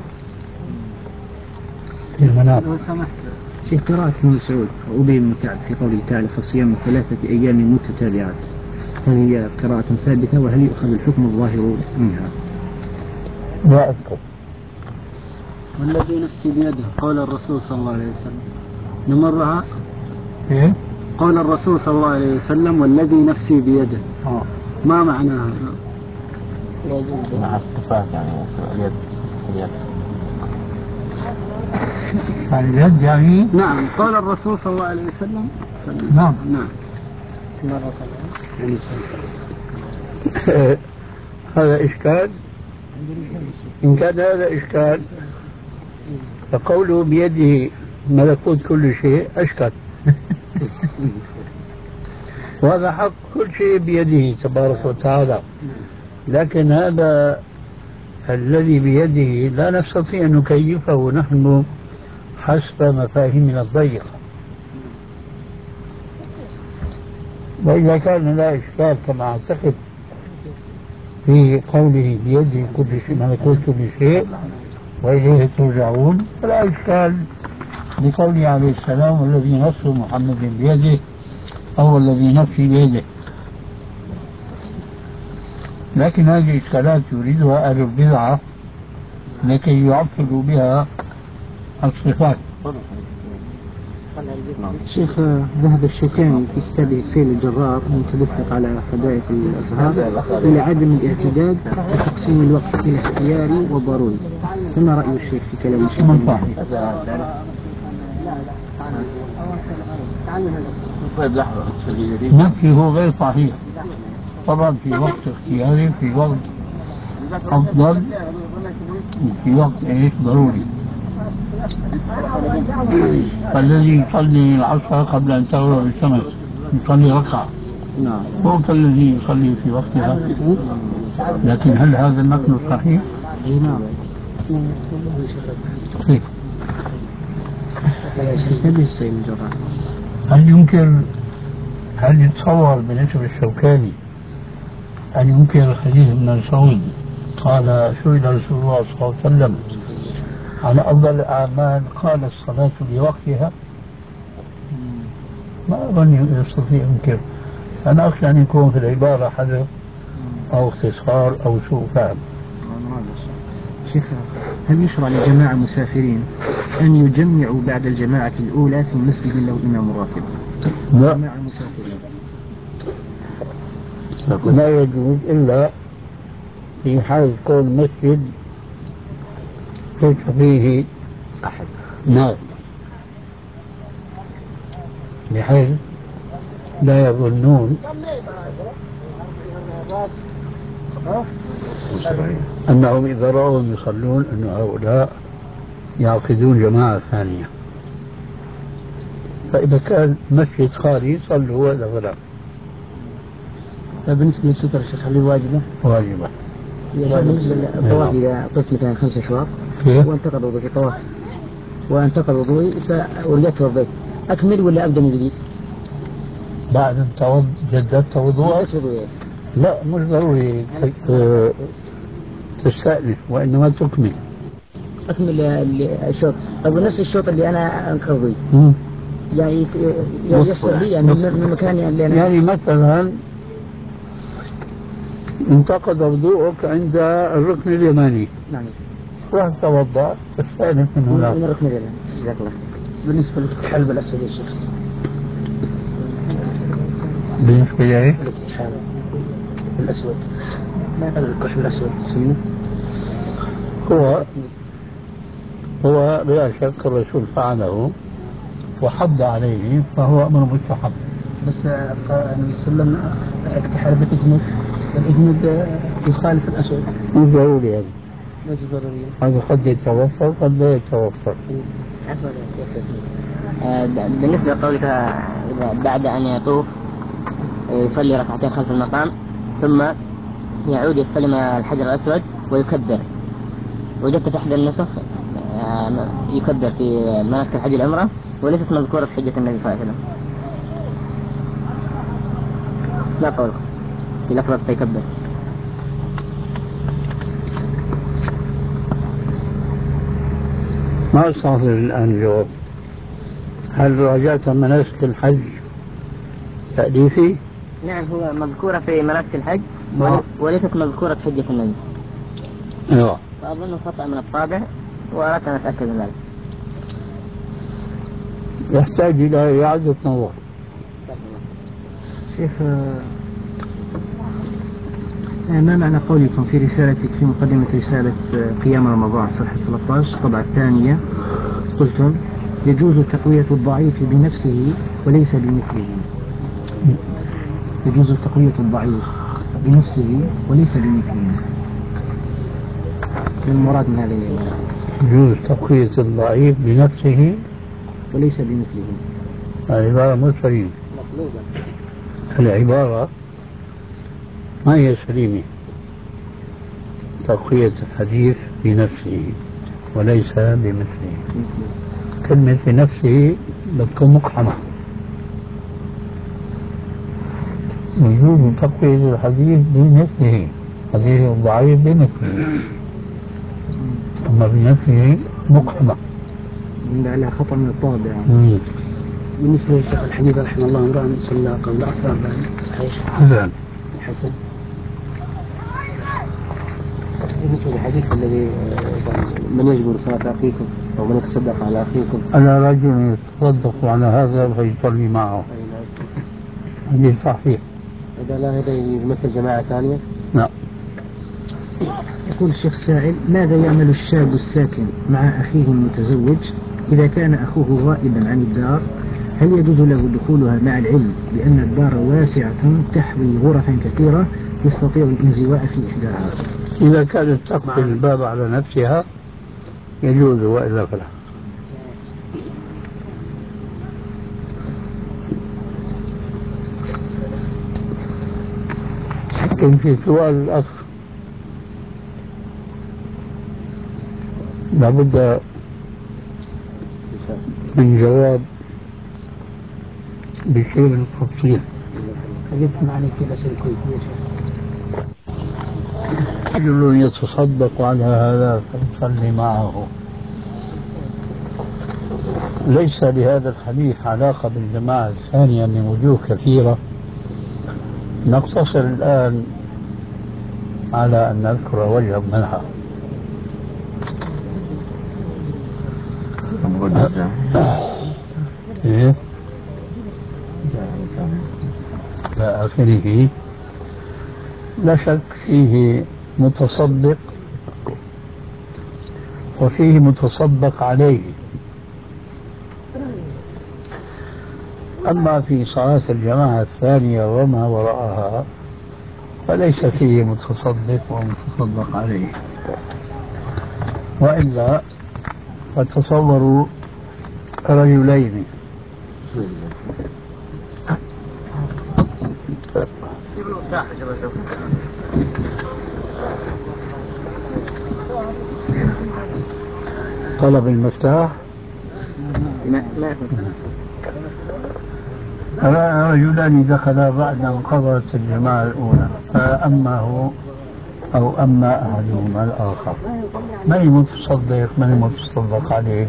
Speaker 3: في المنام.
Speaker 1: لو سمحت في قراءة ابن مسعود وأبي بن كعب في قوله تعالى فصيام ثلاثة أيام متتابعات، هل هي قراءة ثابتة وهل يؤخذ الحكم الظاهر منها؟
Speaker 3: لا أذكر.
Speaker 1: والذي نفسي بيده قول الرسول صلى الله عليه وسلم نمرها.
Speaker 3: إيه؟
Speaker 1: قول الرسول صلى الله عليه وسلم والذي نفسي بيده.
Speaker 3: آه.
Speaker 1: ما معناها؟
Speaker 2: مع الصفات يعني اليد اليد
Speaker 3: اليد يعني؟
Speaker 1: نعم قول الرسول صلى الله عليه وسلم.
Speaker 3: نعم
Speaker 1: نعم.
Speaker 3: هذا إشكال. إن كان هذا إشكال فقوله بيده ملكوت كل شيء أشكال. وهذا حق كل شيء بيده تبارك وتعالى، لكن هذا الذي بيده لا نستطيع أن نكيفه نحن حسب مفاهيمنا الضيقة. وإذا كان لا إشكال كما أعتقد في قوله بيده كل شيء ملكوت كل شيء وإليه ترجعون فلا إشكال بقوله عليه السلام والذي نصر محمد بيده أو الذي نفسي بيده. لكن هذه إشكالات يريدها أهل البدعة لكي يعطلوا بها الصفات.
Speaker 1: شيخ، ذهب الشوكاني في كتابه سيل الجرار المتدفق على حدائق الأزهار إلى عدم الاعتداد بتقسيم الوقت إلى اختياري وضروري. فما رأي الشيخ في كلام الشوكاني؟
Speaker 3: نفسه غير صحيح. طبعا في وقت اختياري، في وقت أفضل، في وقت إيش ضروري. فالذي يصلي العصر قبل أن تغرب الشمس يصلي ركعة، هو كالذي يصلي في وقتها. لكن هل هذا النقل صحيح؟
Speaker 1: نعم.
Speaker 3: كيف؟
Speaker 1: هل
Speaker 3: هل يمكن هل يتصور بالنسبة للشوكاني أن ينكر الحديث ابن مسعود قال سئل رسول الله صلى الله عليه وسلم على أفضل الأعمال قال الصلاة لوقتها؟ ما أظن يستطيع ينكر. أنا أخشى أن يكون في العبارة حذف أو اختصار أو سوء فهم.
Speaker 1: شيخ، هل يشرع لجماعة المسافرين أن يجمعوا بعد الجماعة الأولى في مسجد له إمام راتب؟
Speaker 3: لا،
Speaker 1: جماعة المسافرين
Speaker 3: لا يجوز إلا في حال كون مسجد ليس فيه أحد ناس، بحيث لا يظنون أنهم إذا رأوهم يصلون أن هؤلاء يعقدون جماعة ثانية. فإذا كان مسجد خالي صلوا وإلى غيره.
Speaker 1: بالنسبة للستر الشيخ هل واجبة؟
Speaker 3: واجبة.
Speaker 1: بالنسبة للطواف إذا قلت مثلا خمس أشواط وانتقض وضوئي في طواف وانتقض وضوئي ورجعت توضيت، أكمل ولا أبدأ من جديد؟
Speaker 3: بعد أن توض جددت وضوءك؟ لا، مش ضروري تستأنف وإنما تكمل.
Speaker 1: أكمل الشوط. طب نفس الشوط اللي أنا أنقضي يعني يصل لي يعني من مكان اللي أنا
Speaker 3: يعني مثلا انتقد وضوءك عند الركن اليماني.
Speaker 1: نعم.
Speaker 3: راح توضأ تستأنف من هناك.
Speaker 1: من الركن اليماني. جزاك الله. بالنسبة للحلب الأسود يا شيخ.
Speaker 3: بالنسبة لإيه؟
Speaker 1: الأسود. الكحل الأسود سنة.
Speaker 3: هو هو بلا شك الرسول فعله وحض عليه فهو أمر مستحب.
Speaker 1: بس النبي صلى الله عليه وسلم اكتحل بالإجنب والإجنب يخالف الأسود.
Speaker 3: مو ضروري هذا.
Speaker 1: ليس ضروري.
Speaker 3: هذا قد يتوفر قد لا يتوفر.
Speaker 1: عفوا بالنسبة لقولك إذا بعد أن يطوف يصلي ركعتين خلف المقام ثم يعود يستلم الحجر الأسود ويكبر، وجدت في إحدى النسخ يكبر في مناسك الحج العمرة وليست مذكورة في حجة النبي صلى الله عليه وسلم. لا قول في لفظة يكبر.
Speaker 3: ما أستغفر الآن الجواب. هل راجعت مناسك الحج تأليفي؟
Speaker 1: نعم، هو مذكورة في مناسك الحج وليست مذكورة في حجة النبي.
Speaker 3: أيوة.
Speaker 1: فأظنه خطأ من الطابع وأردت أن أتأكد من ذلك.
Speaker 3: يحتاج إلى إعادة نظر.
Speaker 1: شيخ، ما معنى قولكم في رسالتك في مقدمة رسالة قيام رمضان صفحة ثلاثة عشر الطبعة الثانية قلتم يجوز تقوية الضعيف بنفسه وليس بمثله؟ يجوز تقوية الضعيف بنفسه وليس بمثله، المراد من هذه العبارة؟
Speaker 3: يجوز تقوية الضعيف بنفسه
Speaker 1: وليس بمثله.
Speaker 3: العبارة مو سليمة. العبارة ما هي سليمة. تقوية الحديث بنفسه وليس بمثله. كلمة بنفسه بتكون مقحمة. يجوز تقوية الحديث بمثله، حديث الضعيف بمثله، أما بنفسه مقحمة.
Speaker 1: على خطأ من الطابع يعني. بالنسبة للشيخ الحبيب رحمه الله امرأ صلى قبل أكثر صحيح؟
Speaker 3: حسن.
Speaker 1: حسن. بالنسبة للحديث الذي من يجبر صلاة أخيكم أو من يتصدق على أخيكم.
Speaker 3: أنا رجل يتصدق على هذا فيصلي معه. هذه صحيح.
Speaker 1: إذا لا هذا يمثل جماعة ثانية؟
Speaker 3: لا.
Speaker 4: يقول الشيخ السائل: ماذا يعمل الشاب الساكن مع أخيه المتزوج إذا كان أخوه غائبا عن الدار؟ هل يجوز له دخولها مع العلم بأن الدار واسعة تحوي غرفا كثيرة يستطيع الانزواء في إحداها؟
Speaker 3: إذا كانت تقفل الباب على نفسها يجوز، وإلا فلا. لكن في سؤال الأخ لابد من جواب بشيء من التفصيل.
Speaker 4: أجبت معنا في الأسئلة الكويتية.
Speaker 3: رجل يتصدق على هذا فيصلي معه. ليس لهذا الحديث علاقة بالجماعة الثانية من وجوه كثيرة، نقتصر الآن على أن نذكر وجها منها. إيه؟ إلى آخره. لا شك فيه متصدق وفيه متصدق عليه. أما في صلاة الجماعة الثانية وما وراءها فليس فيه متصدق ومتصدق عليه. وإلا فتصوروا رجلين طلب المفتاح. رجلان دخلا بعد أن قضت الجماعة الأولى، فأما هو أو أما أحدهما الآخر، من المتصدق من المتصدق عليه؟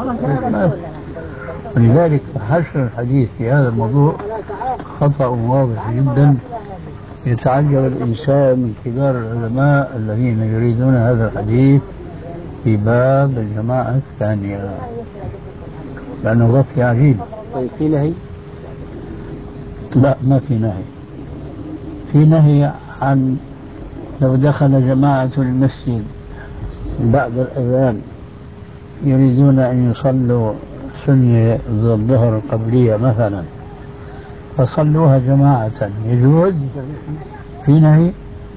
Speaker 3: ولذلك حشر الحديث في هذا الموضوع خطأ واضح جدا. يتعجب الإنسان من كبار العلماء الذين يريدون هذا الحديث في باب الجماعة الثانية، لأنه غطي عجيب.
Speaker 1: طيب في نهي؟
Speaker 3: لا، ما في نهي. في نهي عن لو دخل جماعة المسجد بعد الأذان يريدون أن يصلوا سنة الظهر القبلية مثلا فصلوها جماعة، يجوز؟ في نهي؟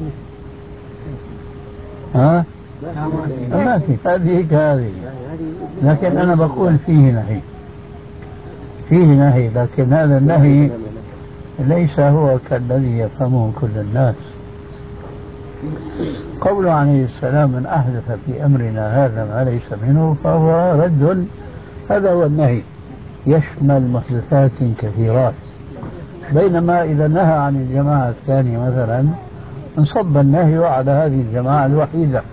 Speaker 3: ها؟ ما في. هذه كهذه. لكن أنا بقول فيه نهي، فيه نهي، لكن هذا النهي ليس هو كالذي يفهمه كل الناس. قوله عليه السلام: من أحدث في أمرنا هذا ما ليس منه فهو رد. هذا هو النهي، يشمل محدثات كثيرات. بينما إذا نهى عن الجماعة الثانية مثلا انصب النهي على هذه الجماعة الوحيدة.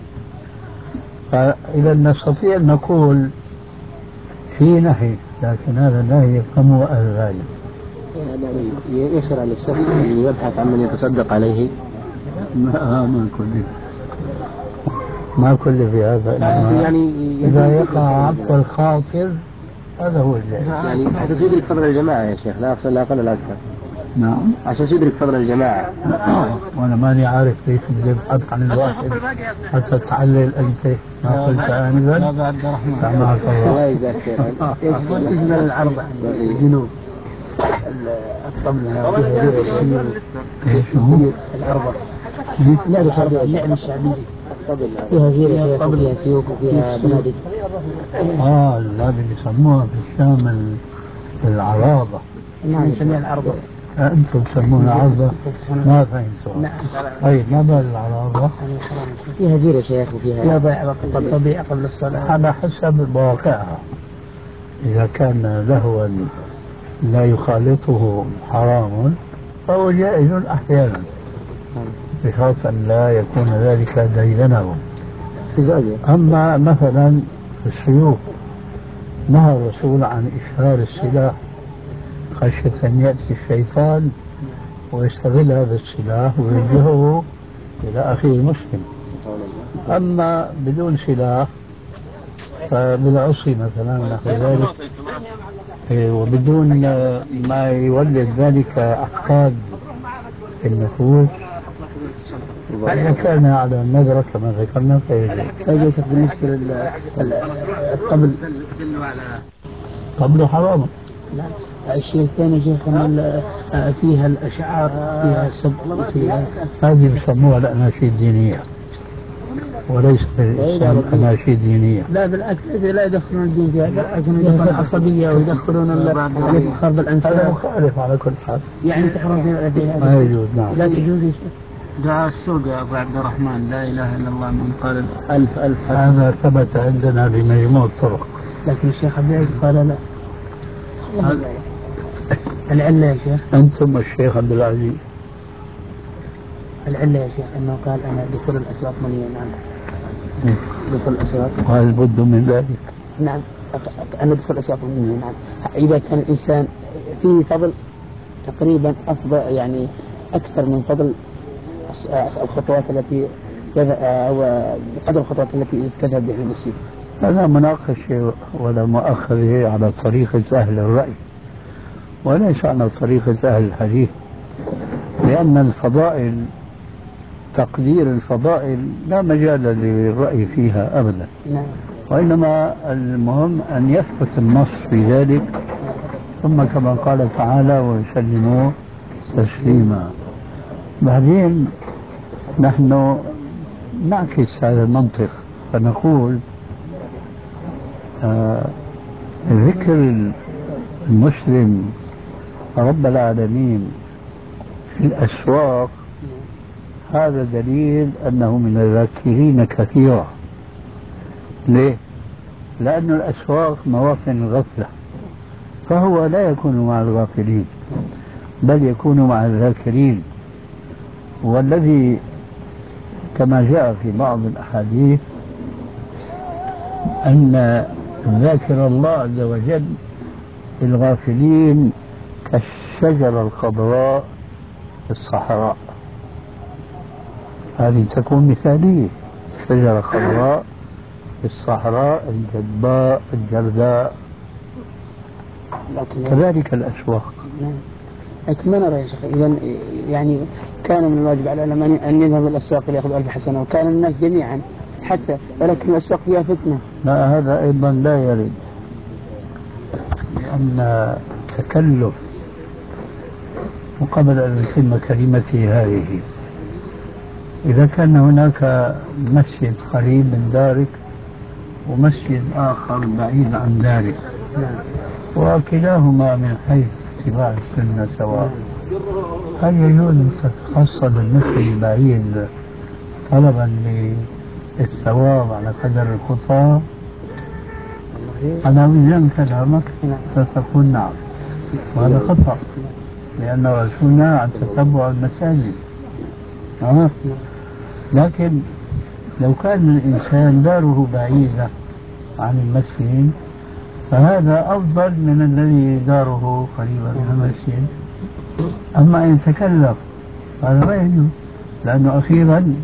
Speaker 3: فإذا نستطيع أن نقول في نهي، لكن هذا النهي يفهمه أهل العلم.
Speaker 1: يشرع للشخص أن يبحث عن من يتصدق عليه؟
Speaker 3: ما ما كل ما كل في هذا،
Speaker 1: يعني
Speaker 3: إذا يقع عفو الخاطر هذا هو الجائز.
Speaker 1: يعني حتى يدرك فضل الجماعة يا شيخ، لا أقصد لا أقل ولا أكثر.
Speaker 3: نعم،
Speaker 1: عشان يدرك فضل الجماعة.
Speaker 3: وأنا ماني عارف ليش تبحث عن الواحد حتى تعلل أنت ما قلت آنذا.
Speaker 4: هذا عبد الرحمن.
Speaker 3: سامحك الله.
Speaker 1: الله يجزاك خير.
Speaker 4: إجمل العرض الجنوب الطبلة العرضة لعبة الشعبية، اللعبة الشعبية فيها زينة وفيها سيوف وفيها بنادق.
Speaker 3: آه هذا اللي يسموها في الشام العراضة.
Speaker 4: نحن نسميها العرضة.
Speaker 3: أنتم تسمونها عرضة؟ ما فهمت. نعم. أي ما بال العراضة؟
Speaker 4: فيها زينة شيخ وفيها فيها ضيعة وقت الطبيعة قبل الصلاة
Speaker 3: على حسب مواقعها. إذا كان لهوا لا يخالطه حرام فهو جائز أحيانا بشرط أن لا يكون ذلك ديدنه. أما مثلا السيوف نهى الرسول عن إشهار السلاح خشية أن يأتي الشيطان ويستغل هذا السلاح ويوجهه إلى أخيه المسلم. أما بدون سلاح فبالعصي مثلا نحو ذلك، إيه، وبدون آه، ما يولد ذلك أحقاد في النفوس، إذا كان على النذرة كما ذكرنا فيجوز.
Speaker 4: طيب بالنسبة للقبل
Speaker 3: قبل حرام.
Speaker 4: لا الشيء الثاني شيخ أن فيها الأشعار فيها سب فيها
Speaker 3: هذه يسموها الأناشيد الدينية وليس بالإسلام أناشيد دينية.
Speaker 4: لا بالعكس لا يدخلون الدين فيها، بالعكس يدخلون العصبية ويدخلون الافتخار بالأنساب.
Speaker 3: هذا مخالف على كل حال،
Speaker 4: يعني تحرم فيها
Speaker 3: ما يجوز. نعم.
Speaker 4: لا تجوز. دعاء السوق يا أبو عبد الرحمن لا إله إلا الله من قال ألف ألف حسن،
Speaker 3: هذا ثبت عندنا بمجموع الطرق،
Speaker 4: لكن الشيخ عبد العزيز قال لا. العلة يا شيخ
Speaker 3: أنتم الشيخ عبد العزيز.
Speaker 4: العلة يا شيخ أنه قال أنا دخول الأسواق مني. نعم دخول الأسواق.
Speaker 3: وهل بد من ذلك؟
Speaker 4: نعم أنا دخول الأسواق مني. نعم إذا كان الإنسان فيه فضل تقريبا أفضل يعني أكثر من فضل الخطوات التي أو قدر الخطوات التي تذهب بها المسجد.
Speaker 3: هذا مناقشة ولا مؤخذة على طريقة أهل الرأي وليس على طريقة أهل الحديث، لأن الفضائل تقدير الفضائل لا مجال للرأي فيها أبدا.
Speaker 4: نعم.
Speaker 3: وإنما المهم أن يثبت النص في ذلك، ثم كما قال تعالى ويسلموا تسليما. بعدين نحن نعكس هذا المنطق فنقول آه ذكر المسلم رب العالمين في الأسواق هذا دليل أنه من الذاكرين كثيرا. ليه؟ لأن الأسواق مواطن الغفلة، فهو لا يكون مع الغافلين بل يكون مع الذاكرين. والذي كما جاء في بعض الأحاديث أن ذاكر الله عز وجل الغافلين كالشجرة الخضراء في الصحراء. هذه تكون مثالية، شجرة خضراء في الصحراء الجدباء الجرداء. كذلك الأسواق.
Speaker 4: لكن ما نرى يا شيخ إذا يعني كان من الواجب على العلماء أن يذهبوا الأسواق ليأخذوا ألف حسنة، وكان الناس جميعا حتى ولكن الأسواق فيها فتنة.
Speaker 3: لا هذا أيضا لا يرد، لأن تكلف وقبل أن يتم كلمتي هذه إذا كان هناك مسجد قريب من دارك ومسجد آخر بعيد عن دارك وكلاهما من حيث اتباع السنة سواء، هل يجوز أن تتخصص المسجد البعيد طلبا للثواب على قدر الخطى؟ على وزن كلامك ستقول نعم، وهذا خطأ لأن رسولنا عن تتبع المساجد. أه؟ لكن لو كان الإنسان داره بعيدة عن المسجد فهذا أفضل من الذي داره قريبا من المسجد. أما إن تكلف هذا لا يجوز، لأنه أخيرا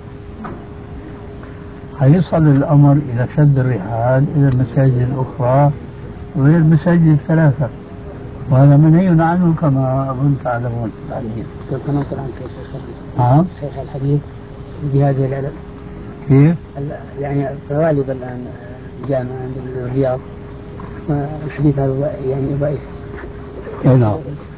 Speaker 3: حيصل الأمر إلى شد الرحال إلى المساجد الأخرى وهي المساجد الثلاثة، وهذا منهي عنه كما أظن تعلمون. نعم
Speaker 4: صحيح الحديث بهذه العلم
Speaker 3: كيف؟
Speaker 4: يعني غالبا الآن جامعة عند الرياض والحديث هذا يعني ضعيف.
Speaker 3: نعم.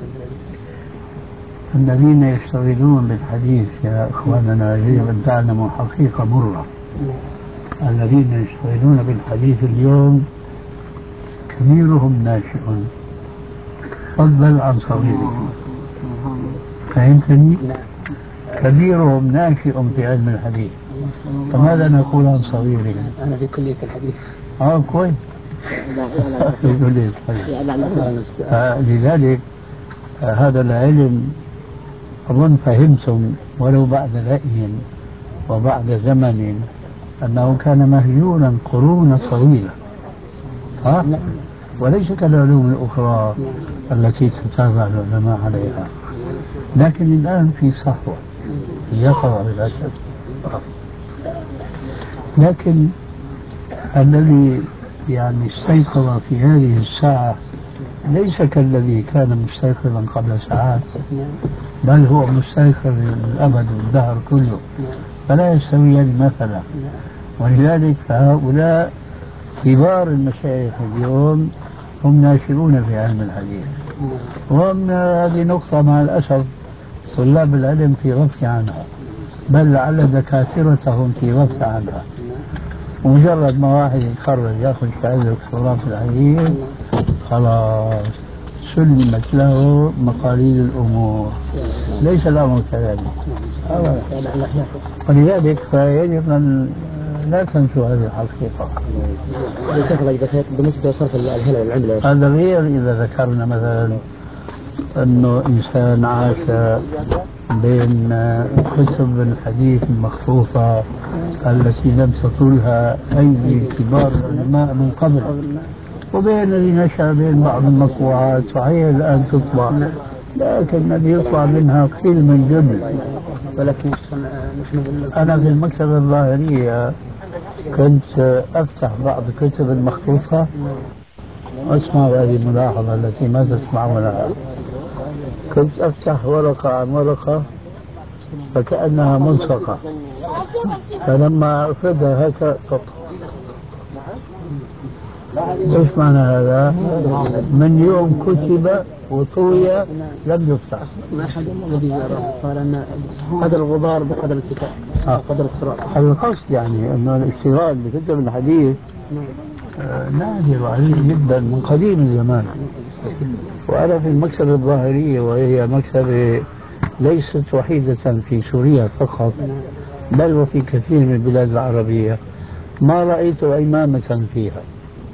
Speaker 3: الذين يشتغلون بالحديث يا إخواننا يجب أن تعلموا حقيقة مرة، الذين يشتغلون بالحديث اليوم كبيرهم ناشئ فضلا عن صغيرهم. فهمتني؟ كبيرهم ناشئ في علم الحديث، فماذا نقول عن صغيرهم؟
Speaker 4: أنا في كلية الحديث.
Speaker 3: آه كويس. في كلية الحديث. آه لذلك آه هذا العلم أظن فهمتم ولو بعد رأي وبعد زمن أنه كان مهجورا قرونا طويلة، ها؟ وليس كالعلوم الأخرى التي تتابع العلماء عليها، لكن الآن في صحوة في يقظة بلا شك. لكن الذي يعني استيقظ في هذه الساعة ليس كالذي كان مستيقظا قبل ساعات، بل هو مستيقظ الأبد والدهر كله، فلا يستويان مثلا. ولذلك فهؤلاء كبار المشايخ اليوم هم ناشئون في علم الحديث، وهم هذه نقطة مع الأسف طلاب العلم في غفلة عنها، بل لعل دكاترتهم في غفلة عنها. مجرد ما واحد يتخرج ياخذ شهادة دكتوراه في الحديث خلاص سلمت له مقاليد الأمور. ليس الأمر كذلك. ولذلك فيجب أن لا تنسوا هذه الحقيقة.
Speaker 1: بالنسبة لصرف الهلع والعملة
Speaker 3: هذا غير إذا ذكرنا مثلا أنه إنسان عاش بين كتب الحديث المخطوطة التي لم تطلها أيدي كبار العلماء من قبل، وبين الذي نشأ بين بعض المطبوعات وهي الآن تطبع، لكن الذي يطلع منها قليل من جمل.
Speaker 1: ولكن
Speaker 3: أنا في المكتبة الظاهرية كنت أفتح بعض الكتب المخطوطة وأسمع هذه الملاحظة التي ما تسمعونها. كنت أفتح ورقة عن ورقة فكأنها ملصقة، فلما أفردها هكذا ايش معنى هذا؟ من يوم كتب وطوي لم يفتح.
Speaker 1: ما أحد الذي يراه قال أن قدر الغبار بقدر الكتاب قدر القراءة.
Speaker 3: القصد يعني أن الاشتغال بكتب الحديث آه نادر وعزيز جدا من قديم الزمان. وأنا في المكتبة الظاهرية، وهي مكتبة ليست وحيدة في سوريا فقط بل وفي كثير من البلاد العربية، ما رأيت إمامة فيها،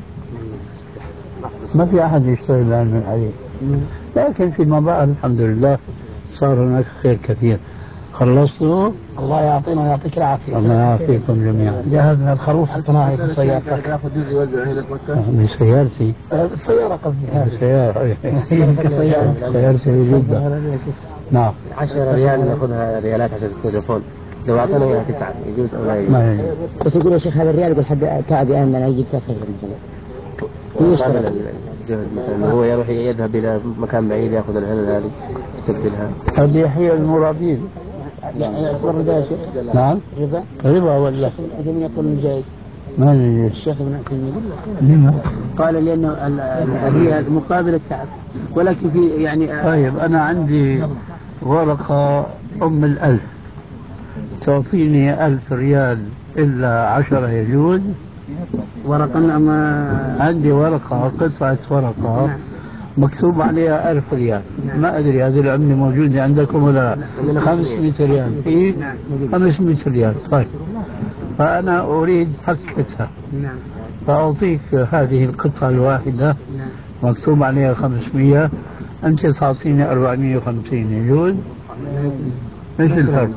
Speaker 3: ما في أحد يشتغل الآن من الحديث. لكن فيما بعد الحمد لله صار هناك خير كثير. خلصتوا؟
Speaker 1: الله يعطينا ويعطيك العافية.
Speaker 3: الله يعافيكم جميعا.
Speaker 1: جهز الخروف الصناعي في سيارتك.
Speaker 3: بسيارتي؟
Speaker 1: السيارة قصدي.
Speaker 3: السيارة
Speaker 1: كسيارة.
Speaker 3: سيارتي جدا. نعم.
Speaker 2: عشرة ريال ناخذها ريالات عشان التليفون، لو اعطونا اياها تسعة يجوز او لا يجوز؟
Speaker 3: ما يجوز.
Speaker 1: بس يقول يا شيخ هذا الريال يقول حق تعب ان انا اجيب كاس
Speaker 2: مقابل الجهد مثلا هو يروح يذهب الى مكان بعيد ياخذ العلل هذه يستبدلها.
Speaker 3: هذه هي المرابين.
Speaker 1: يعتبر ربا يا شيخ؟
Speaker 3: نعم.
Speaker 1: ربا؟
Speaker 3: ربا ولا؟
Speaker 1: لم يكن جائز.
Speaker 3: ما يجوز.
Speaker 1: الشيخ ابن عثيمين
Speaker 3: لما؟
Speaker 1: قال لانه الريال مقابل التعب، ولكن في يعني.
Speaker 3: طيب أنا عندي ورقة أم الألف تعطيني ألف ريال إلا عشرة يجوز؟
Speaker 1: ورقة ما
Speaker 3: عندي ورقة قطعة ورقة
Speaker 1: نعم.
Speaker 3: مكتوب عليها ألف ريال. نعم. ما أدري هذه العملة موجودة عندكم ولا لا؟ خمسمائة ريال في نعم. خمسمائة ريال. طيب فأنا أريد فكتها. نعم. فأعطيك هذه القطعة الواحدة نعم. مكتوب عليها خمسمائة، أنت تعطيني أربعمائة وخمسين يجوز؟ ايش الفرق؟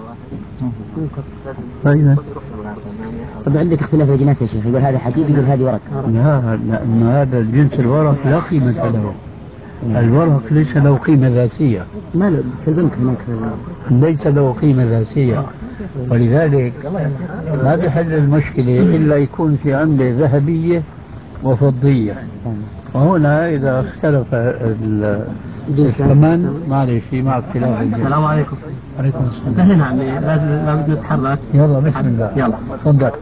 Speaker 3: طيب
Speaker 1: طب عندك اختلاف اجناس يا شيخ، يقول هذا حديد يقول هذه ورق.
Speaker 3: لا لأن هذا جنس الورق لا قيمة له. الورق ليس له قيمة ذاتية.
Speaker 1: ما له في البنك هناك
Speaker 3: ليس له قيمة ذاتية، ولذلك ما بحل المشكلة إلا يكون في عملة ذهبية وفضية. وهنا إذا اختلف الثمن معلش مع اختلاف الجنس.
Speaker 1: السلام عليكم.
Speaker 3: عليكم السلام.
Speaker 1: نحن عمي لازم لازم نتحرك.
Speaker 3: يلا بسم الله.
Speaker 1: يلا
Speaker 3: تفضل.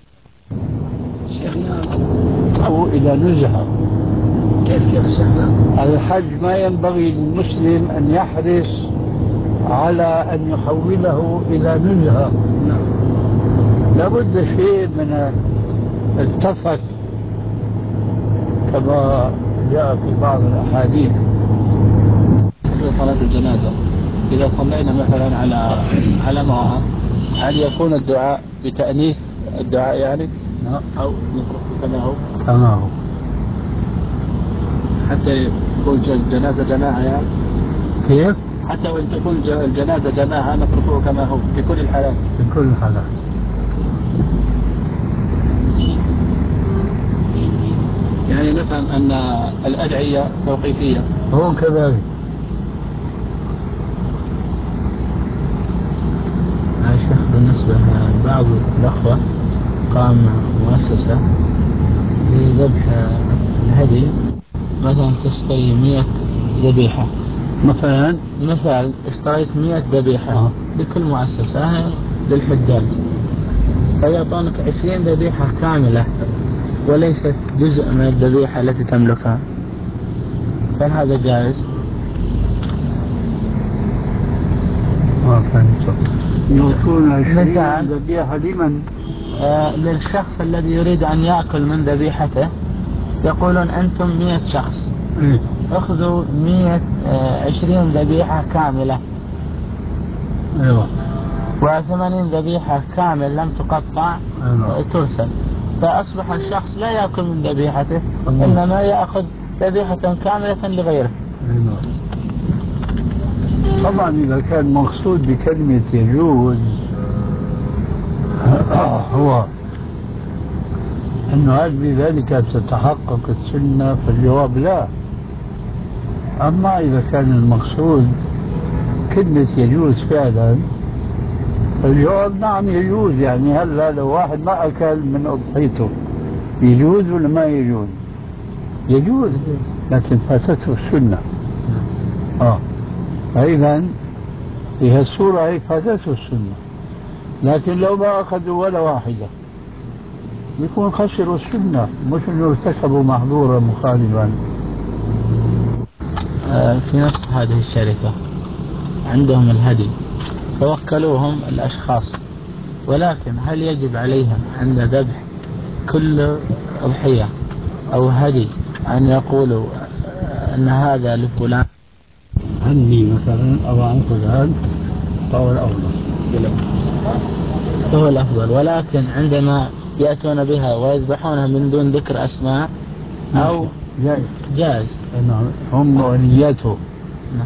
Speaker 3: شيخنا أو إلى نزهة.
Speaker 1: كيف كيف شيخنا؟
Speaker 3: الحج ما ينبغي للمسلم أن يحرص على أن يحوله إلى نزهة. لابد شيء من التفت كما جاء في بعض الأحاديث.
Speaker 5: في صلاة الجنازة إذا صلينا مثلا على على امرأة، هل يكون الدعاء بتأنيث الدعاء يعني؟ أو نتركه كما هو؟
Speaker 3: كما هو.
Speaker 5: حتى تكون الجنازة جماعة يعني؟
Speaker 3: كيف؟
Speaker 5: حتى وإن تكون الجنازة جماعة نتركه كما هو في كل الحالات؟
Speaker 3: في كل الحالات.
Speaker 5: يعني نفهم أن الأدعية توقيفية.
Speaker 3: هو كذلك.
Speaker 4: يا شيخ بالنسبة لبعض الأخوة
Speaker 5: تقام مؤسسة لذبح الهدي، مثلا تشتري مئة ذبيحة
Speaker 3: مثلا
Speaker 5: مثال اشتريت مئة ذبيحة
Speaker 3: آه.
Speaker 5: لكل مؤسسة للحجاج، فيعطونك عشرين ذبيحة كاملة وليست جزء من الذبيحة التي تملكها، هل هذا جائز؟
Speaker 3: ما فهمت. يعطون عشرين
Speaker 5: مثال.
Speaker 3: ذبيحة لمن؟
Speaker 5: آه للشخص الذي يريد أن يأكل من ذبيحته، يقولون أنتم مئة شخص،
Speaker 3: إيه؟
Speaker 5: أخذوا مئة آه عشرين ذبيحة كاملة،
Speaker 3: أيوة.
Speaker 5: وثمانين ذبيحة كامل لم تقطع
Speaker 3: أيوة.
Speaker 5: ترسل، فأصبح الشخص لا يأكل من ذبيحته
Speaker 3: أيوة.
Speaker 5: إنما يأخذ ذبيحة كاملة لغيره.
Speaker 3: أيوة. طبعا إذا كان مقصود بكلمة يجوز هو أنه هل بذلك تتحقق السنة، فالجواب لا. أما إذا كان المقصود كلمة يجوز فعلا، فالجواب نعم يجوز. يعني هلا لو واحد ما أكل من أضحيته يجوز ولا ما يجوز؟ يجوز، لكن فاتته السنة. آه فإذا في هالصورة هي فاتته السنة، لكن لو ما أخذوا ولا واحدة يكون خسروا السنة، مش انه ارتكبوا محظورا مخالفا.
Speaker 5: آه في نفس هذه الشركة عندهم الهدي فوكلوهم الأشخاص، ولكن هل يجب عليهم عند ذبح كل أضحية أو هدي أن يقولوا أن هذا لفلان؟
Speaker 3: عني مثلا أو عن فلان فهو الأفضل.
Speaker 5: هو الأفضل، ولكن عندما يأتون بها ويذبحونها من دون ذكر أسماء أو
Speaker 3: جائز.
Speaker 5: جائز.
Speaker 3: نعم، هم ونيته.
Speaker 5: نعم.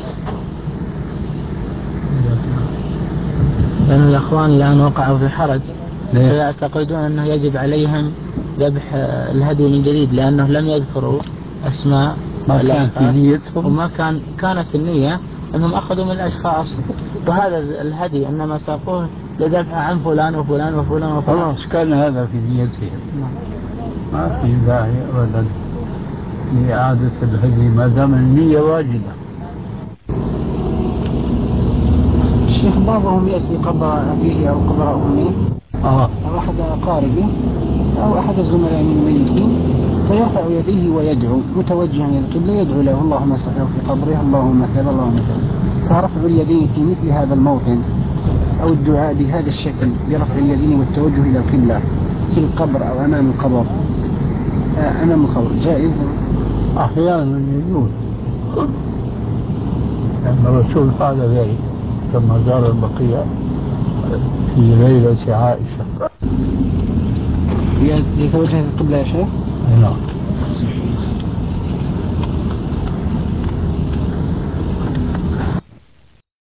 Speaker 5: لأن الأخوان الآن وقعوا في حرج فيعتقدون أنه يجب عليهم ذبح الهدي من جديد، لأنه لم يذكروا أسماء
Speaker 3: ما كان في نيتهم،
Speaker 5: وما كان كانت النية أنهم أخذوا من الأشخاص، وهذا الهدي إنما ساقوه لذبح عن فلان وفلان وفلان وفلان.
Speaker 3: خلاص كان هذا في نيتهم. ما في داعي أبدا لإعادة الهدي ما دام النية واجبة.
Speaker 4: الشيخ بعضهم يأتي قبر أبيه أو قبر أمه
Speaker 3: آه.
Speaker 4: أو أحد أقاربه أو أحد الزملاء من الميتين، فيرفع يديه ويدعو متوجها إلى القبلة، يدعو له اللهم اصلحه في قبره، اللهم كذا اللهم كذا. فرفع اليدين في مثل هذا الموطن أو الدعاء بهذا الشكل برفع اليدين والتوجه إلى القبلة في القبر أو أمام القبر آه أمام القبر جائز؟
Speaker 3: أحيانا يجوز، لأن الرسول فعل ذلك لما زار البقيع في ليلة عائشة.
Speaker 4: يتوجه إلى القبلة يا شيخ؟
Speaker 3: نعم.